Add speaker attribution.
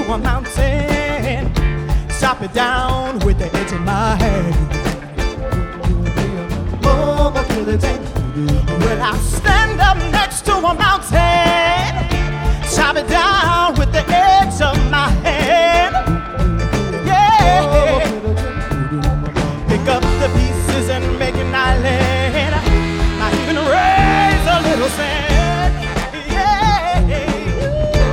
Speaker 1: a mountain, chop it down with the edge of my hand. Oh, when I stand up next to a mountain, chop it down with the edge of my hand. Yeah, pick up the pieces and make